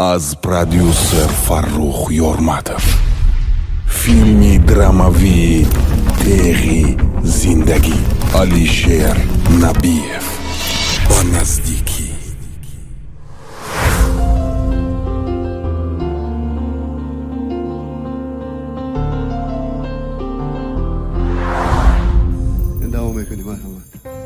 از پرودیوسر فرخ یورماتов فیلمی دراماوی تیغی زندگی علیشیر نبیев با نزدیکی devam edelim merhamet.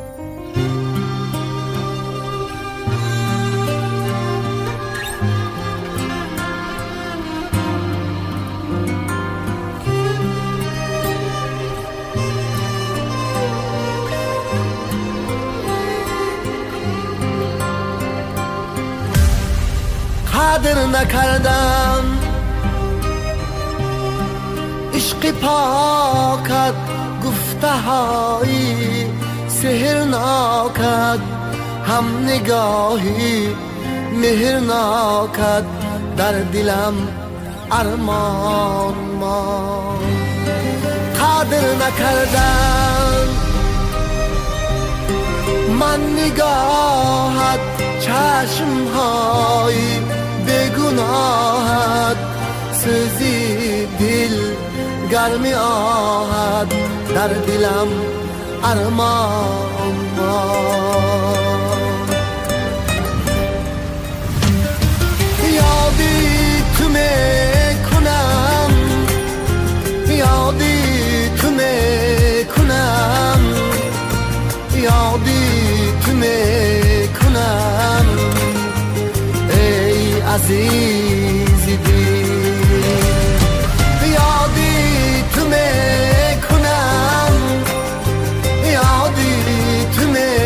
قدر نکردم عشق پاکت گفته هایی سحر ناکد هم نگاهی مهر ناکد در دلم ارمان ما قدر نکردم من نگاهت چشم های بگناهت سوزی دل گرمی آهد در دلم ارمان یادی تو میکنم یادی تو میکنم یادی تو میکنم ای عزیزی دل یادی تو میکنم یادی تو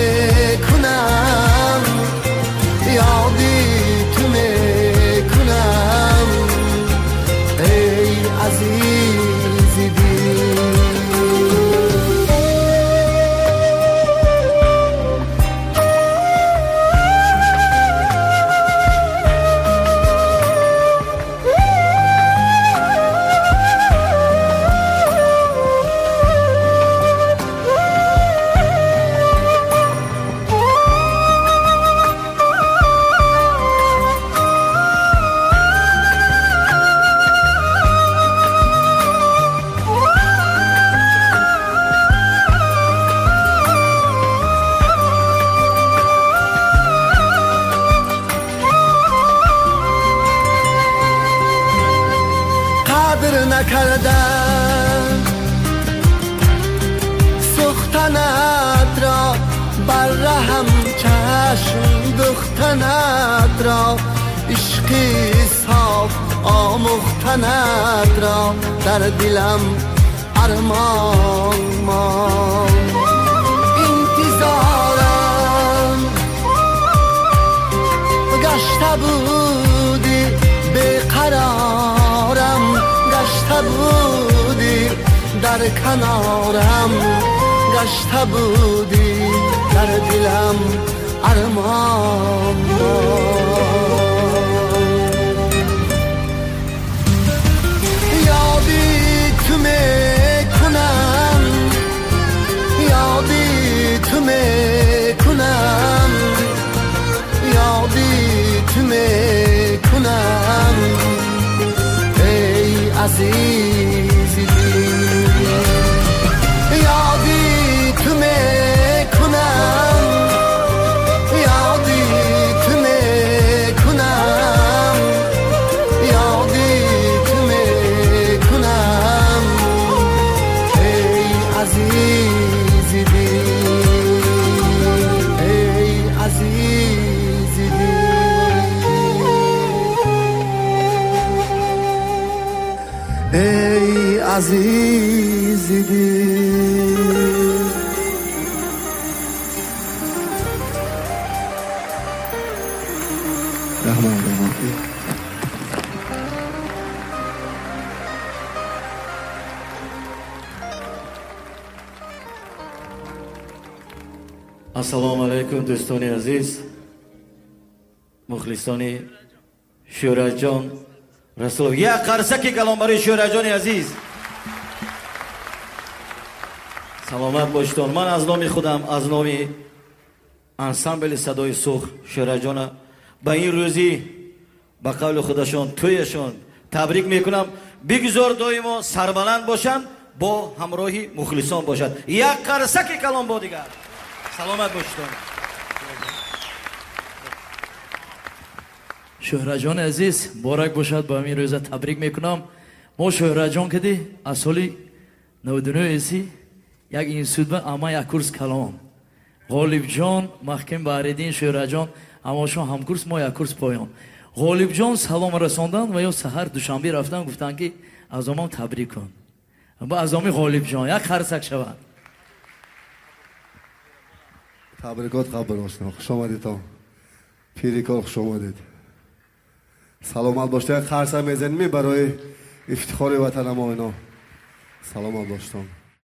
میکنم یادی تو میکنم ای عزیزی دل نکردم سختنت را بر رحم چشم دختنت را عشقی صاف آموختنت را در دلم ارمان ما انتظارم گشته بودی بیقرارم گشته بودی در کنارم گشته بودی در دلم ارمان یادی تو میکنم یادی تو میکنم یادی تو میکنم ای عزیزی یادی تو میکنم یادی تو میکنم یادی تو میکنم ای عزیزی ای عزیزی ای عزیزی رحمان ассалому алайкум дӯстони азиз мухлисони шӯраҷон расулов як қарсаки калом барои шӯраҷони азиз саломат бошедон. Ман аз номи худам, аз номи ансамбли садои сух шӯраҷона ба ин рӯзи با قول خودشون تویشون تبریک میکنم. بگذار دویمو سربلند باشن، با همراهی مخلصان باشد. یک قرصک کلام با دیگر. سلامت باشید. شهره جان عزیز بارک باشد. با همین روز تبریک میکنم. ما شهره جان کدی از سالی 99 ایسی یک اینستیتوت اما یک کورس کلام. غالب جان محکم باریدین شهره جان اما شما هم کورس ما یک کورس پایان. غالب جان سلام رساندن و یا سحر دوشنبه رفتن گفتن که از ما تبریک کن. با از ما غالب جان یک خرسک شود. تبریکات قبل باشید. خوش آمدید تا پیری کار خوش آمدید. سلامت باشید. خرسک میزنیم برای افتخار وطن ما اینا. سلامت باشید.